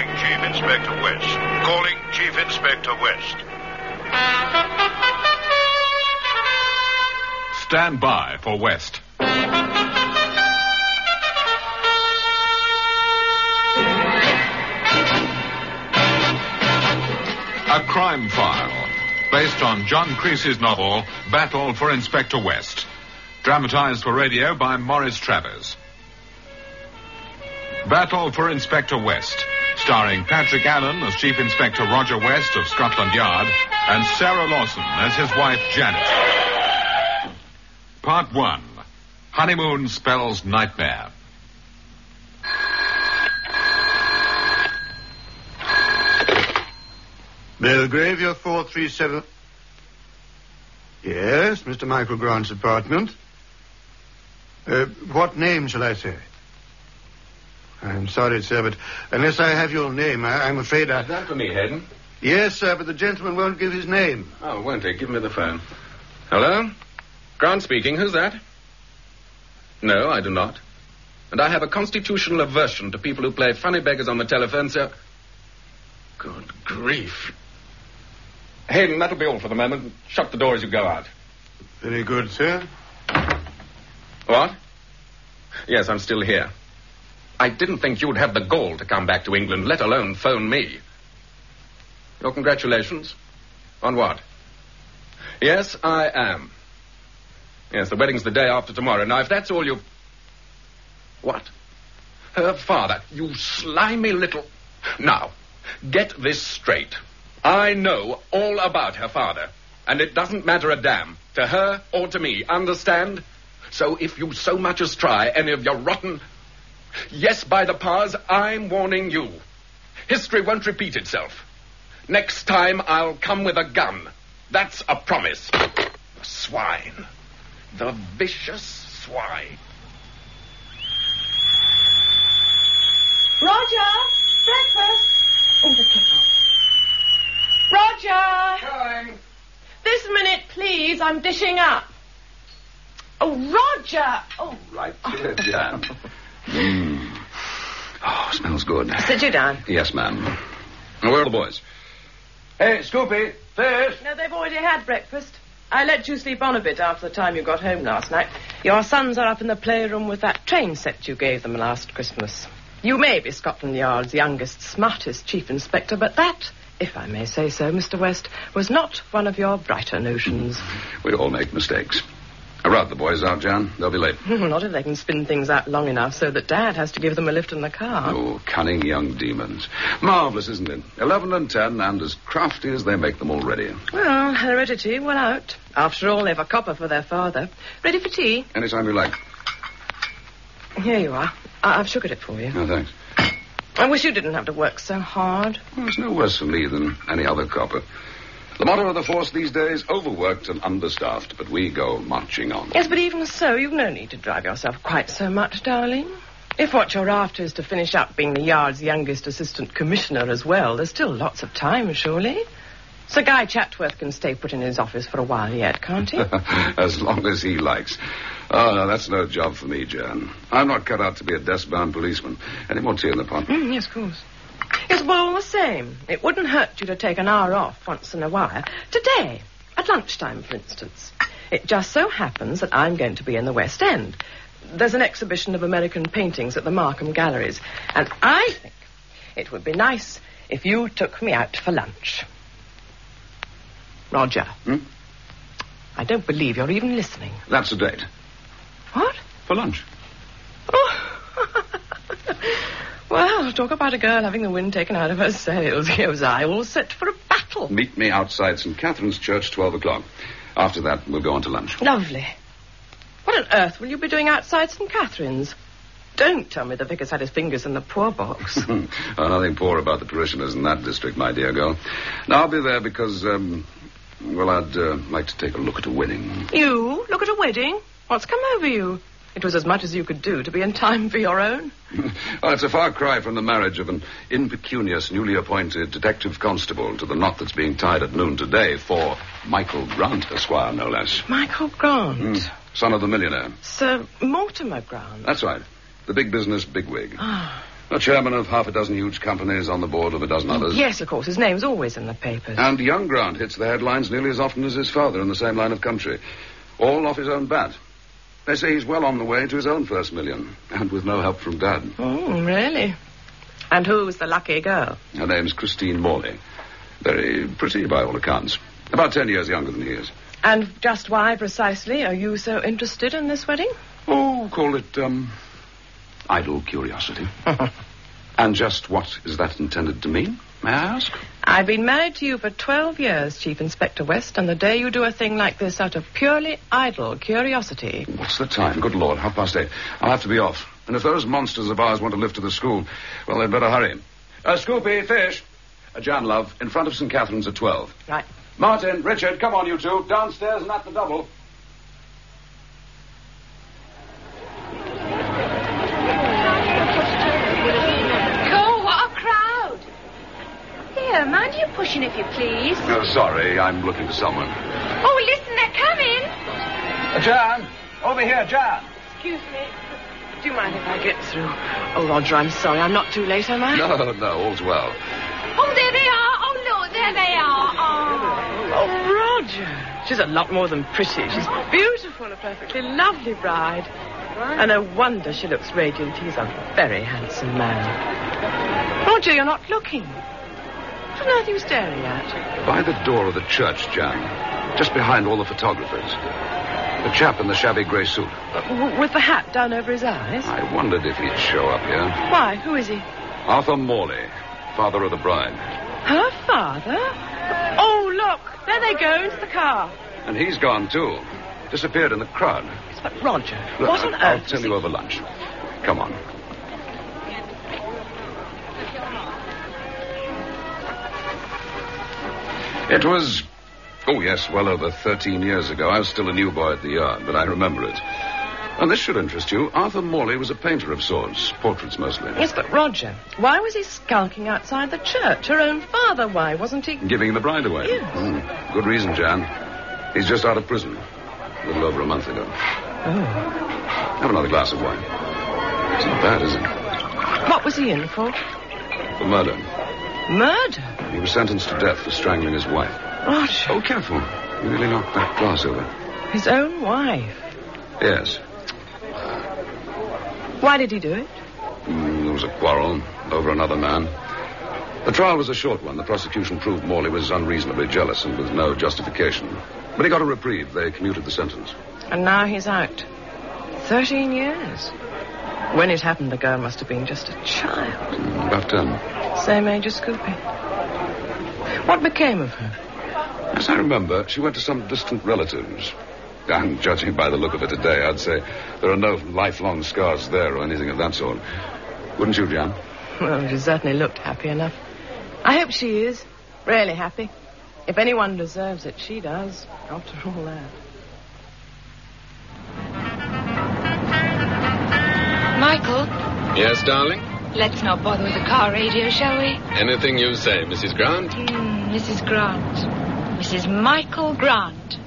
Calling Chief Inspector West. Calling Chief Inspector West. Stand by for West. A crime file, based on John Creasy's novel, Battle for Inspector West. Dramatized for radio by Maurice Travers. Battle for Inspector West, starring Patrick Allen as Chief Inspector Roger West of Scotland Yard and Sarah Lawson as his wife Janet. Part 1. Honeymoon spells nightmare. Belgrave, your 437... Yes, Mr. Michael Grant's apartment. What name shall I say? I'm sorry, sir, but unless I have your name, I'm afraid I... Is that for me, Hayden? Yes, sir, but the gentleman won't give his name. Oh, won't he? Give me the phone. Hello? Grant speaking. Who's that? No, I do not. And I have a constitutional aversion to people who play funny beggars on the telephone, so... Good grief. Hayden, that'll be all for the moment. Shut the door as you go out. Very good, sir. What? Yes, I'm still here. I didn't think you'd have the gall to come back to England, let alone phone me. Your congratulations? On what? Yes, I am. Yes, the wedding's the day after tomorrow. Now, if that's all you... What? Her father, you slimy little... Now, get this straight. I know all about her father, and it doesn't matter a damn, to her or to me, understand? So if you so much as try any of your rotten... Yes, by the powers, I'm warning you. History won't repeat itself. Next time, I'll come with a gun. That's a promise. The swine. The vicious swine. Roger! Breakfast! In the kettle. Roger! Going. This minute, please. I'm dishing up. Oh, Roger! Oh, Right here, Jan. Oh, smells good. Sit you down. Yes, ma'am. Where are the boys? Hey, Scoopy, fish. No, they've already had breakfast. I let you sleep on a bit after the time you got home last night. Your sons are up in the playroom with that train set you gave them last Christmas. You may be Scotland Yard's youngest, smartest chief inspector, but that, if I may say so, Mr. West, was not one of your brighter notions. We all make mistakes. Rout the boys out, Jan. They'll be late. Not if they can spin things out long enough so that Dad has to give them a lift in the car. Oh, cunning young demons. Marvellous, isn't it? 11 and 10, and as crafty as they make them already. Well, heredity, well out. After all, they've a copper for their father. Ready for tea? Anytime you like. Here you are. I've sugared it for you. No, thanks. I wish you didn't have to work so hard. Well, it's no worse for me than any other copper. The motto of the force these days, overworked and understaffed, but we go marching on. Yes, but even so, you've no need to drive yourself quite so much, darling. If what you're after is to finish up being the Yard's youngest assistant commissioner as well, there's still lots of time, surely. Sir Guy Chatworth can stay put in his office for a while yet, can't he? As long as he likes. Oh, no, that's no job for me, Jan. I'm not cut out to be a desk-bound policeman. Any more tea in the pot? Yes, of course. Yes, well, all the same, it wouldn't hurt you to take an hour off once in a while. Today, at lunchtime, for instance. It just so happens that I'm going to be in the West End. There's an exhibition of American paintings at the Markham Galleries, and I think it would be nice if you took me out for lunch. Roger. I don't believe you're even listening. That's a date. What? For lunch. Oh. Well, talk about a girl having the wind taken out of her sails. Here was I, all set for a battle. Meet me outside St. Catherine's Church, 12 o'clock. After that, we'll go on to lunch. Lovely. What on earth will you be doing outside St. Catherine's? Don't tell me the vicar's had his fingers in the poor box. Oh, nothing poor about the parishioners in that district, my dear girl. Now, I'll be there because, well, I'd like to take a look at a wedding. You? Look at a wedding? What's come over you? It was as much as you could do to be in time for your own. Well, it's a far cry from the marriage of an impecunious, newly appointed detective constable to the knot that's being tied at noon today for Michael Grant, Esquire, no less. Michael Grant? Son of the millionaire. Sir Mortimer Grant? That's right. The big business bigwig. Ah, A chairman of half a dozen huge companies, on the board of a dozen others. Yes, of course. His name's always in the papers. And young Grant hits the headlines nearly as often as his father in the same line of country. All off his own bat. They say he's well on the way to his own first million, and with no help from Dad. Oh, really? And who's the lucky girl? Her name's Christine Morley. Very pretty by all accounts. About 10 years younger than he is. And just why, precisely, are you so interested in this wedding? Oh, call it, idle curiosity. And just what is that intended to mean, may I ask? I've been married to you for 12 years, Chief Inspector West, and the day you do a thing like this out of purely idle curiosity... What's the time? Good Lord, 8:30. I'll have to be off. And if those monsters of ours want to lift to the school, well, they'd better hurry. Scoopy, fish. Jan, love, in front of St. Catherine's at 12. Right. Martin, Richard, come on, you two. Downstairs and at the double. Here, mind you pushing if you please. Oh, sorry, I'm looking for someone. Oh, listen, they're coming. Jan! Over here, Jan! Excuse me. Do you mind if I get through? Oh, Roger, I'm sorry. I'm not too late, am I? No, all's well. Oh, there they are. Oh, look, there they are. Oh, Roger. She's a lot more than pretty. She's beautiful, a perfectly lovely bride. And no wonder she looks radiant. He's a very handsome man. Roger, you're not looking. What on earth are you staring at? By the door of the church, Jan. Just behind all the photographers. The chap in the shabby grey suit. With the hat down over his eyes? I wondered if he'd show up here. Why? Who is he? Arthur Morley, father of the bride. Her father? Oh, look. There they go into the car. And he's gone, too. Disappeared in the crowd. Yes, but Roger, Look, what on earth? I'll tell you over lunch. Come on. It was, oh yes, well over 13 years ago. I was still a new boy at the yard, but I remember it. And this should interest you. Arthur Morley was a painter of sorts, portraits mostly. Yes, but Roger, why was he skulking outside the church? Her own father, why wasn't he? Giving the bride away. Yes. Good reason, Jan. He's just out of prison. A little over a month ago. Oh. Have another glass of wine. It's not bad, is it? What was he in for? For murder. Murder? He was sentenced to death for strangling his wife. Roger. Oh, careful. You nearly knocked that glass over. His own wife? Yes. Why did he do it? There was a quarrel over another man. The trial was a short one. The prosecution proved Morley was unreasonably jealous and with no justification. But he got a reprieve. They commuted the sentence. And now he's out. 13 years. When it happened, the girl must have been just a child. About 10. Same age as Scoopy. What became of her? As I remember, she went to some distant relatives. And judging by the look of her today, I'd say there are no lifelong scars there or anything of that sort. Wouldn't you, Jan? Well, she certainly looked happy enough. I hope she is. Really happy. If anyone deserves it, she does. After all that. Michael? Yes, darling? Let's not bother with the car radio, shall we? Anything you say, Mrs. Grant. Mrs. Grant. Mrs. Michael Grant.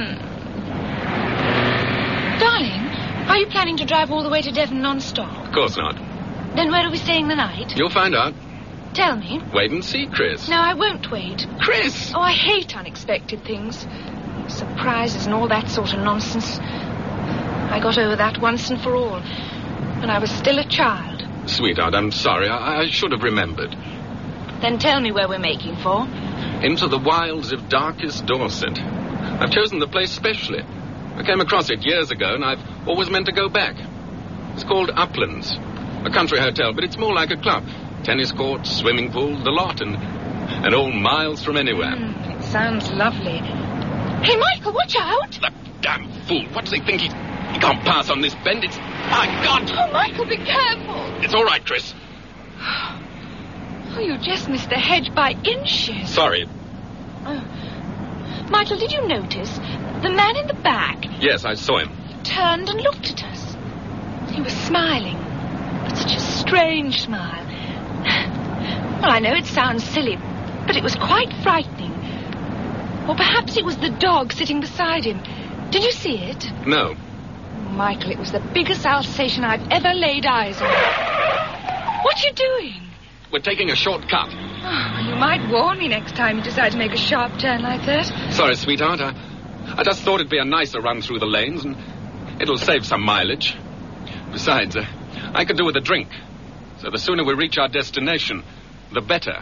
Darling, are you planning to drive all the way to Devon non-stop? Of course not. Then where are we staying the night? You'll find out. Tell me. Wait and see, Chris. No, I won't wait. Chris! Oh, I hate unexpected things. Surprises and all that sort of nonsense. I got over that once and for all. When I was still a child. Sweetheart, I'm sorry. I should have remembered. Then tell me where we're making for. Into the wilds of darkest Dorset. I've chosen the place specially. I came across it years ago, and I've always meant to go back. It's called Uplands. A country hotel, but it's more like a club. Tennis courts, swimming pool, the lot, and all miles from anywhere. It sounds lovely. Hey, Michael, watch out! That damn fool. What does he think? He can't pass on this bend. It's... My God! Oh, Michael, be careful. It's all right, Chris. Oh, you just missed the hedge by inches. Sorry. Oh. Michael, did you notice? The man in the back... Yes, I saw him. ...turned and looked at us. He was smiling. But such a strange smile. Well, I know it sounds silly, but it was quite frightening. Or perhaps it was the dog sitting beside him. Did you see it? No. Michael, it was the biggest Alsatian I've ever laid eyes on. What are you doing? We're taking a shortcut. Oh, you might warn me next time you decide to make a sharp turn like that. Sorry, sweetheart. I just thought it'd be a nicer run through the lanes, and it'll save some mileage. Besides, I could do with a drink. So the sooner we reach our destination, the better.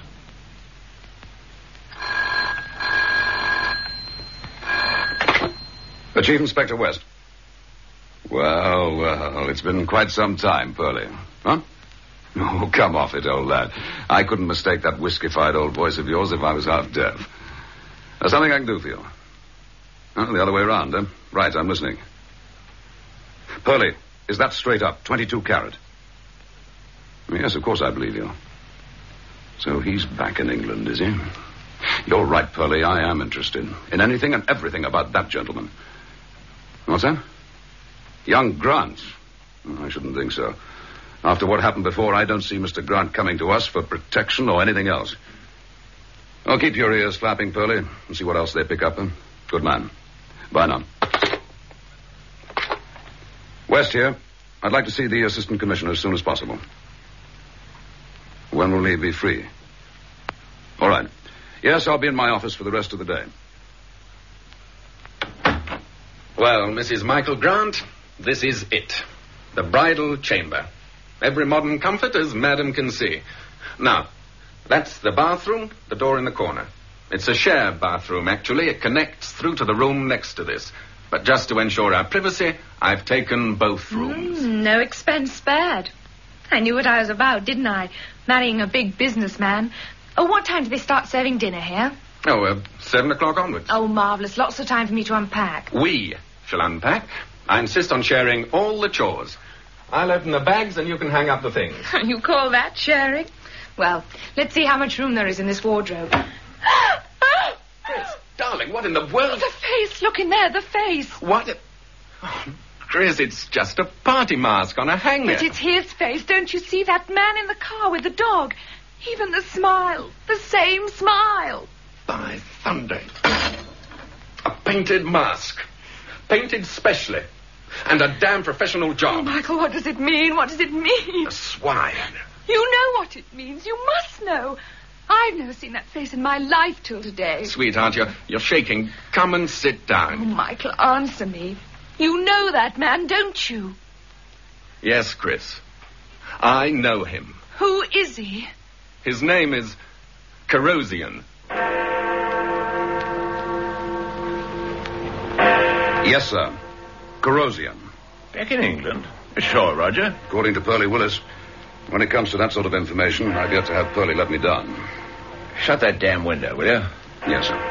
The Chief Inspector West. Well, it's been quite some time, Pearlie. Huh? Oh, come off it, old lad. I couldn't mistake that whiskified old voice of yours if I was half deaf. There's something I can do for you. Oh, the other way around, huh? Right, I'm listening. Pearlie, is that straight up, 22 carat? Yes, of course I believe you. So he's back in England, is he? You're right, Pearlie, I am interested in anything and everything about that gentleman. What's that? Young Grant? I shouldn't think so. After what happened before, I don't see Mr. Grant coming to us for protection or anything else. Well, keep your ears flapping, Pearlie, and see what else they pick up. Huh? Good man. Bye now. West here. I'd like to see the Assistant Commissioner as soon as possible. When will he be free? All right. Yes, I'll be in my office for the rest of the day. Well, Mrs. Michael Grant, this is it. The bridal chamber. Every modern comfort as Madam can see. Now, that's the bathroom, the door in the corner. It's a shared bathroom, actually. It connects through to the room next to this. But just to ensure our privacy, I've taken both rooms. No expense spared. I knew what I was about, didn't I? Marrying a big businessman. Oh, what time do they start serving dinner here? 7 o'clock onwards. Oh, marvellous. Lots of time for me to unpack. We shall unpack. I insist on sharing all the chores. I'll open the bags and you can hang up the things. You call that sharing? Well, let's see how much room there is in this wardrobe. Chris, darling, what in the world? The face. Look in there, the face. What? Oh, Chris, it's just a party mask on a hanger. But it's his face. Don't you see that man in the car with the dog? Even the smile. The same smile. By thunder. A painted mask. Painted specially. And a damn professional job. Oh, Michael, what does it mean? What does it mean? A swine. You know what it means. You must know. I've never seen that face in my life till today. Sweetheart, you're shaking. Come and sit down. Oh, Michael, answer me. You know that man, don't you? Yes, Chris. I know him. Who is he? His name is Corrosion. Yes, sir. Corrosion. Back in England? Sure, Roger. According to Pearlie Willis, when it comes to that sort of information, I've yet to have Pearlie let me down. Shut that damn window, will you? Yes, sir.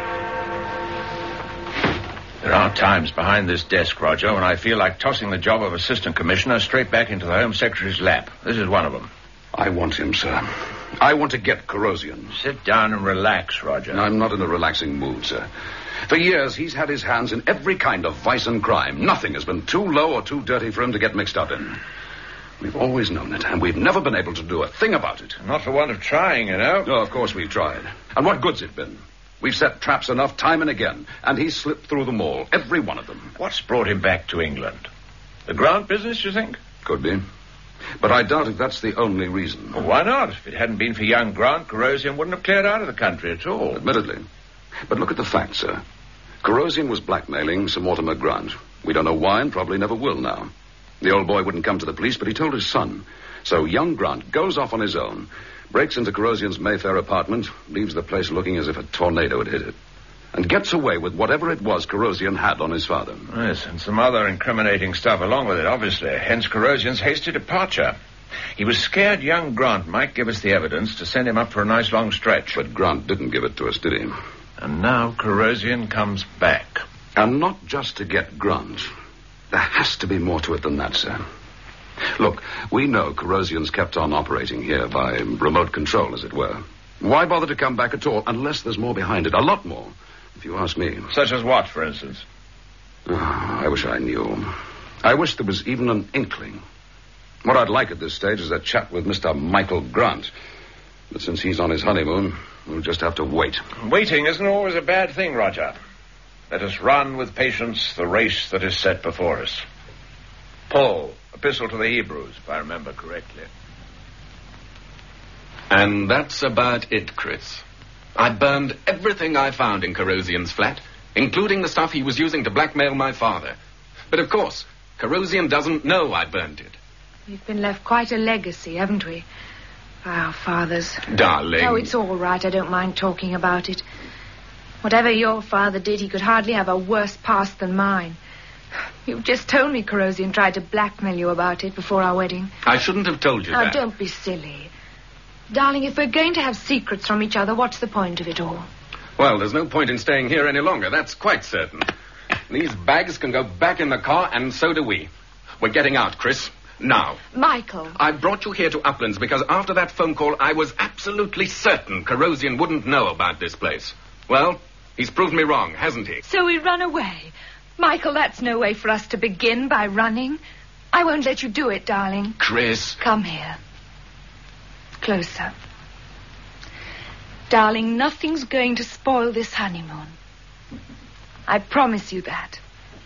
There are times behind this desk, Roger, when I feel like tossing the job of Assistant Commissioner straight back into the Home Secretary's lap. This is one of them. I want him, sir. I want to get Corrosion. Sit down and relax, Roger. I'm not in a relaxing mood, sir. For years, he's had his hands in every kind of vice and crime. Nothing has been too low or too dirty for him to get mixed up in. We've always known it, and we've never been able to do a thing about it. Not for want of trying, you know. No, of course we've tried. And what good's it been? We've set traps enough time and again, and he's slipped through them all, every one of them. What's brought him back to England? The Grant business, you think? Could be. But I doubt if that's the only reason. Well, why not? If it hadn't been for young Grant, Corrosion wouldn't have cleared out of the country at all. Admittedly. But look at the facts, sir. Corrosion was blackmailing Sir Mortimer Grant. We don't know why and probably never will now. The old boy wouldn't come to the police, but he told his son. So young Grant goes off on his own, breaks into Corrosion's Mayfair apartment, leaves the place looking as if a tornado had hit it, and gets away with whatever it was Corrosion had on his father. Yes, and some other incriminating stuff along with it, obviously. Hence Corrosion's hasty departure. He was scared young Grant might give us the evidence to send him up for a nice long stretch. But Grant didn't give it to us, did he? And now Corrosion comes back. And not just to get Grant. There has to be more to it than that, sir. Look, we know Corrosion's kept on operating here by remote control, as it were. Why bother to come back at all unless there's more behind it? A lot more, if you ask me. Such as what, for instance? Oh, I wish I knew. I wish there was even an inkling. What I'd like at this stage is a chat with Mr. Michael Grant. But since he's on his honeymoon, we'll just have to wait. Waiting isn't always a bad thing, Roger. Let us run with patience the race that is set before us. Paul, Epistle to the Hebrews, if I remember correctly. And that's about it, Chris. I burned everything I found in Corrosian's flat, including the stuff he was using to blackmail my father. But of course, Corrosian doesn't know I burned it. We've been left quite a legacy, haven't we? Our fathers. Darling. Oh, it's all right. I don't mind talking about it. Whatever your father did, he could hardly have a worse past than mine. You've just told me Corrosian tried to blackmail you about it before our wedding. I shouldn't have told you that. Now, don't be silly. Darling, if we're going to have secrets from each other, what's the point of it all? Well, there's no point in staying here any longer. That's quite certain. These bags can go back in the car, and so do we. We're getting out, Chris. Now. Michael. I brought you here to Uplands because after that phone call, I was absolutely certain Corrosian wouldn't know about this place. Well, he's proved me wrong, hasn't he? So we run away. Michael, that's no way for us to begin, by running. I won't let you do it, darling. Chris. Come here. Closer. Darling, nothing's going to spoil this honeymoon. I promise you that.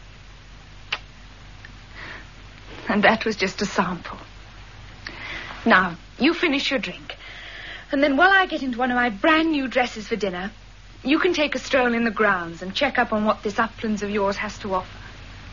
And that was just a sample. Now, you finish your drink. And then while I get into one of my brand new dresses for dinner, you can take a stroll in the grounds and check up on what this Uplands of yours has to offer.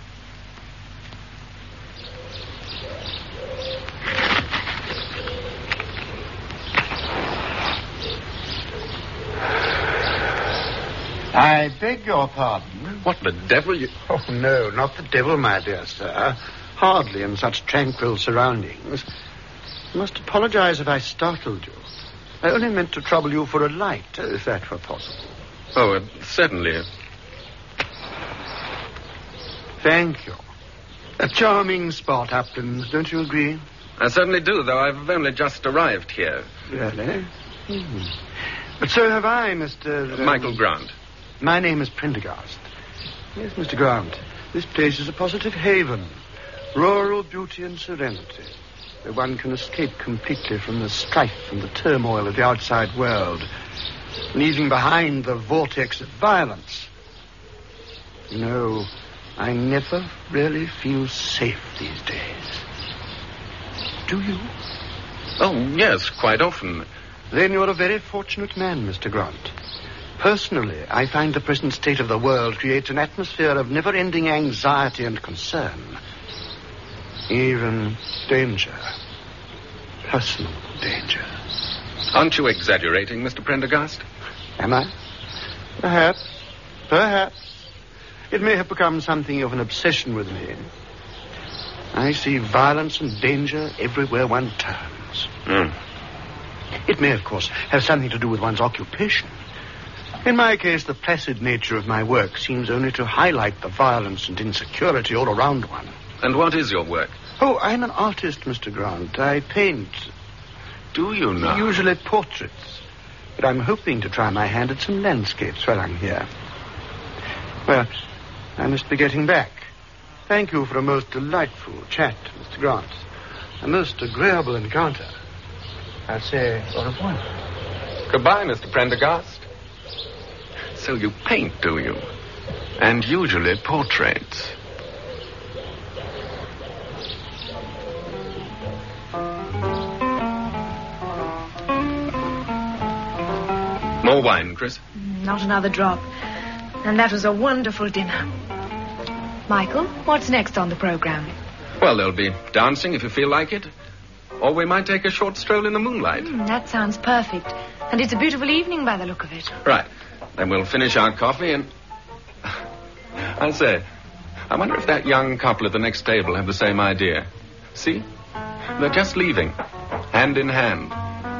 I beg your pardon. What the devil you... Oh, no, not the devil, my dear sir. Hardly in such tranquil surroundings. I must apologize if I startled you. I only meant to trouble you for a light, if that were possible. Oh, certainly. Thank you. A charming spot, Uplands, don't you agree? I certainly do, though I've only just arrived here. Really? But so have I, Mr... Michael Grant. My name is Prendergast. Yes, Mr. Grant. This place is a positive haven. Rural beauty and serenity, where one can escape completely from the strife and the turmoil of the outside world, leaving behind the vortex of violence. You know, I never really feel safe these days. Do you? Oh, yes, quite often. Then you're a very fortunate man, Mr. Grant. Personally, I find the present state of the world creates an atmosphere of never-ending anxiety and concern. Even danger. Personal danger. Aren't you exaggerating, Mr. Prendergast? Am I? Perhaps. Perhaps. It may have become something of an obsession with me. I see violence and danger everywhere one turns. It may, of course, have something to do with one's occupation. In my case, the placid nature of my work seems only to highlight the violence and insecurity all around one. And what is your work? Oh, I'm an artist, Mr. Grant. I paint. Do you now? Usually portraits. But I'm hoping to try my hand at some landscapes while I'm here. Well, I must be getting back. Thank you for a most delightful chat, Mr. Grant. A most agreeable encounter. I'll say au revoir. Goodbye, Mr. Prendergast. So you paint, do you? And usually portraits. More wine, Chris? Not another drop. And that was a wonderful dinner. Michael, what's next on the program? Well, there'll be dancing if you feel like it. Or we might take a short stroll in the moonlight. That sounds perfect. And it's a beautiful evening by the look of it. Right. Then we'll finish our coffee and... I say, I wonder if that young couple at the next table have the same idea. See? They're just leaving. Hand in hand.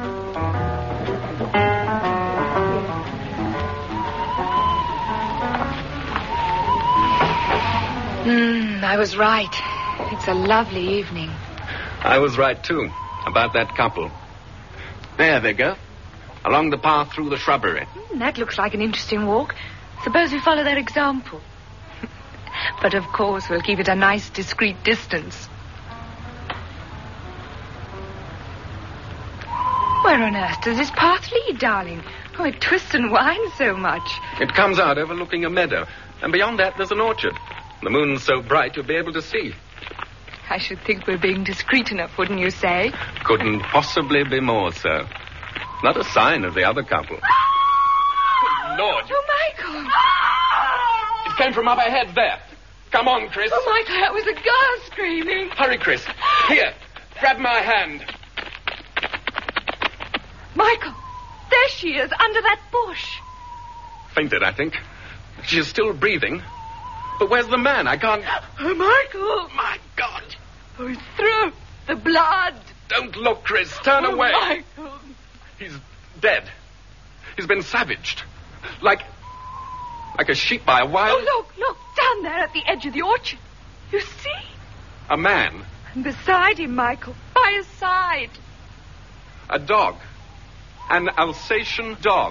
I was right. It's a lovely evening. I was right, too, about that couple. There they go. Along the path through the shrubbery. That looks like an interesting walk. Suppose we follow their example. But, of course, we'll keep it a nice, discreet distance. Where on earth does this path lead, darling? Oh, it twists and winds so much. It comes out overlooking a meadow. And beyond that, there's an orchard. The moon's so bright you'll be able to see. I should think we're being discreet enough, wouldn't you say? Couldn't possibly be more so. Not a sign of the other couple. Good Lord. Oh, Michael. It came from up ahead there. Come on, Chris. Oh, Michael, that was a girl screaming. Hurry, Chris. Here, grab my hand. Michael, there she is, under that bush. Fainted, I think. She is still breathing. But where's the man? I can't... Oh, Michael. My God. Oh, his throat. The blood. Don't look, Chris. Turn away. Michael. He's dead. He's been savaged. Like a sheep by a wild... Oh, look. Down there at the edge of the orchard. You see? A man. And beside him, Michael. By his side. A dog. An Alsatian dog.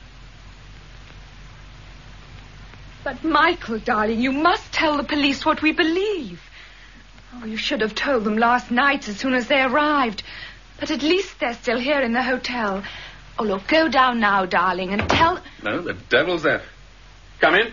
But, Michael, darling, you must tell the police what we believe. Oh, you should have told them last night as soon as they arrived. But at least they're still here in the hotel. Oh, look, go down now, darling, and tell... No, the devil's there. Come in.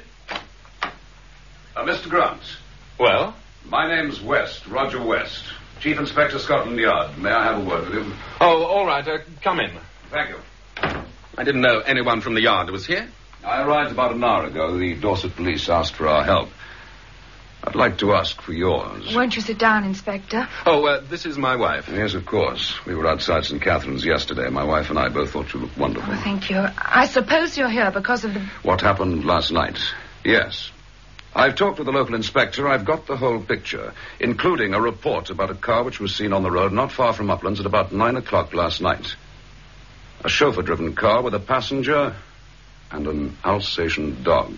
Mr. Grant. Well? My name's West, Roger West. Chief Inspector, Scotland Yard. May I have a word with you? Oh, all right. Come in. Thank you. I didn't know anyone from the yard was here. I arrived about an hour ago. The Dorset police asked for our help. I'd like to ask for yours. Won't you sit down, Inspector? Oh, this is my wife. Yes, of course. We were outside St. Catherine's yesterday. My wife and I both thought you looked wonderful. Oh, thank you. I suppose you're here because of the... What happened last night? Yes. I've talked with the local inspector. I've got the whole picture, including a report about a car which was seen on the road not far from Uplands at about 9 o'clock last night. A chauffeur-driven car with a passenger and an Alsatian dog.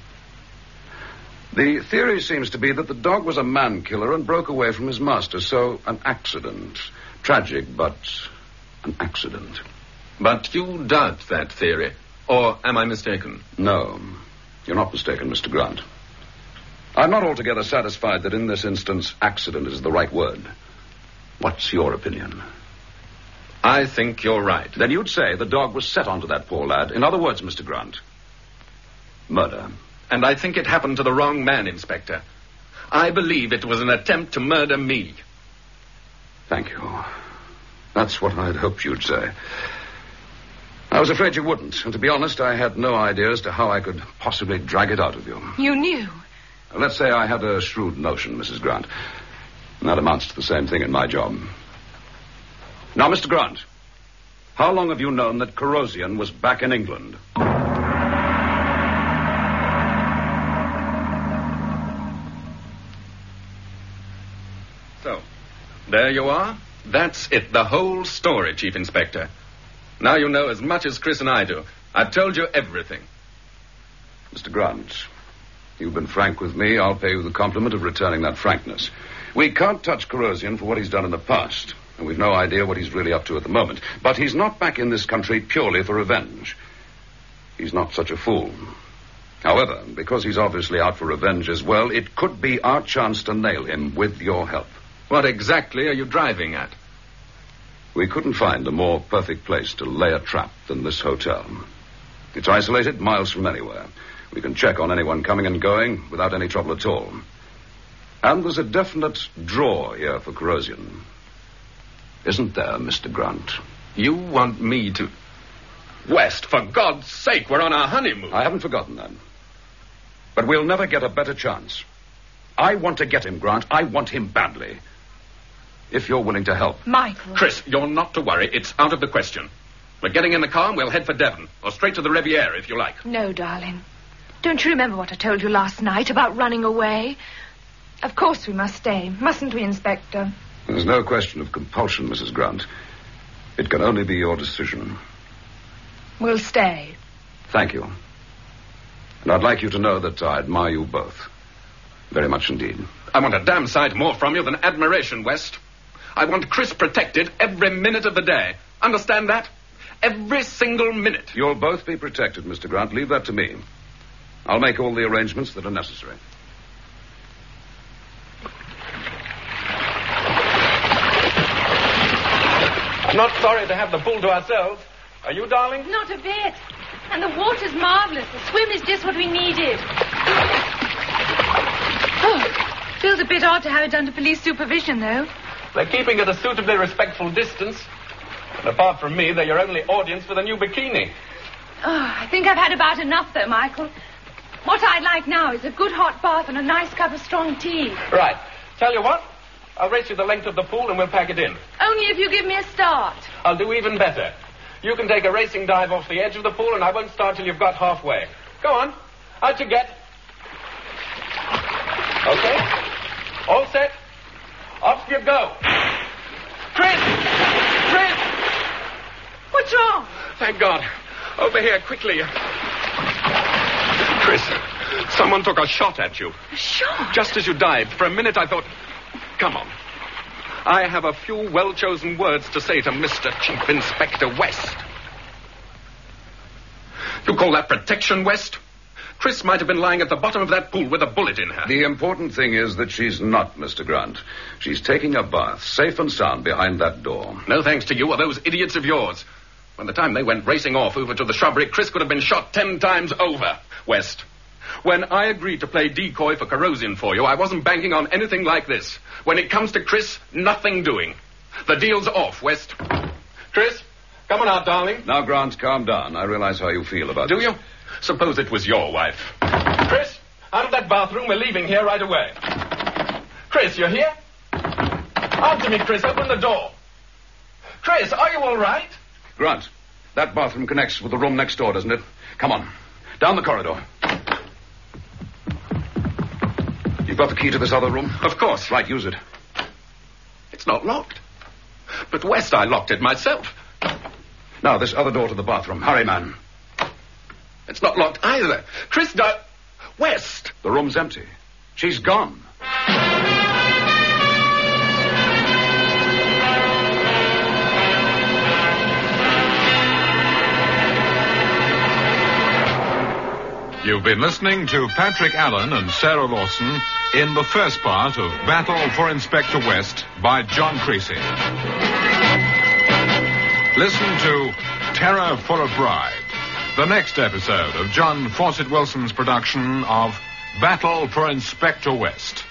The theory seems to be that the dog was a man-killer and broke away from his master, so an accident. Tragic, but an accident. But you doubt that theory, or am I mistaken? No, you're not mistaken, Mr. Grant. I'm not altogether satisfied that in this instance accident is the right word. What's your opinion? I think you're right. Then you'd say the dog was set onto that poor lad. In other words, Mr. Grant, murder. And I think it happened to the wrong man, Inspector. I believe it was an attempt to murder me. Thank you. That's what I'd hoped you'd say. I was afraid you wouldn't, and to be honest, I had no idea as to how I could possibly drag it out of you. You knew? Let's say I had a shrewd notion, Mrs. Grant. And that amounts to the same thing in my job. Now, Mr. Grant, how long have you known that Corrosian was back in England? So, there you are. That's it, the whole story, Chief Inspector. Now you know as much as Chris and I do. I've told you everything. Mr. Grant, you've been frank with me. I'll pay you the compliment of returning that frankness. We can't touch Corrosian for what he's done in the past, and we've no idea what he's really up to at the moment. But he's not back in this country purely for revenge. He's not such a fool. However, because he's obviously out for revenge as well, it could be our chance to nail him with your help. What exactly are you driving at? We couldn't find a more perfect place to lay a trap than this hotel. It's isolated, miles from anywhere. We can check on anyone coming and going without any trouble at all. And there's a definite draw here for Corrosian. Isn't there, Mr. Grant? You want me to... West, for God's sake, we're on our honeymoon. I haven't forgotten that. But we'll never get a better chance. I want to get him, Grant. I want him badly. If you're willing to help. Michael. Chris, you're not to worry. It's out of the question. We're getting in the car and we'll head for Devon. Or straight to the Riviera, if you like. No, darling. Don't you remember what I told you last night about running away? Of course we must stay. Mustn't we, Inspector? There's no question of compulsion, Mrs. Grant. It can only be your decision. We'll stay. Thank you. And I'd like you to know that I admire you both. Very much indeed. I want a damn sight more from you than admiration, West. I want Chris protected every minute of the day. Understand that? Every single minute. You'll both be protected, Mr. Grant. Leave that to me. I'll make all the arrangements that are necessary. I'm not sorry to have the pool to ourselves. Are you, darling? Not a bit. And the water's marvelous. The swim is just what we needed. Oh, feels a bit odd to have it under police supervision, though. They're keeping at a suitably respectful distance. And apart from me, they're your only audience for the new bikini. Oh, I think I've had about enough, though, Michael. What I'd like now is a good hot bath and a nice cup of strong tea. Right. Tell you what, I'll race you the length of the pool and we'll pack it in. Only if you give me a start. I'll do even better. You can take a racing dive off the edge of the pool and I won't start till you've got halfway. Go on. Out you get. Okay. All set. Off you go. Chris! Chris! What's wrong? Thank God. Over here, quickly. Chris, someone took a shot at you. A shot? Just as you dived. For a minute I thought, come on. I have a few well-chosen words to say to Mr. Chief Inspector West. You call that protection, West? Chris might have been lying at the bottom of that pool with a bullet in her. The important thing is that she's not, Mr. Grant. She's taking a bath, safe and sound, behind that door. No thanks to you or those idiots of yours. By the time they went racing off over to the shrubbery, Chris could have been shot 10 times over. West, when I agreed to play decoy for kerosene for you, I wasn't banking on anything like this. When it comes to Chris, nothing doing. The deal's off, West. Chris, come on out, darling. Now, Grant, calm down. I realize how you feel about Do this. you? Suppose it was your wife. Chris, out of that bathroom. We're leaving here right away. Chris, you're here? Answer me, Chris. Open the door. Chris, are you all right? Grant, that bathroom connects with the room next door, doesn't it? Come on. Down the corridor. You've got the key to this other room? Of course. Right, use it. It's not locked. But, West, I locked it myself. Now, this other door to the bathroom. Hurry, man. It's not locked either. Chris, West! The room's empty. She's gone. You've been listening to Patrick Allen and Sarah Lawson in the first part of Battle for Inspector West by John Creasy. Listen to Terror for a Bride, the next episode of John Fawcett Wilson's production of Battle for Inspector West.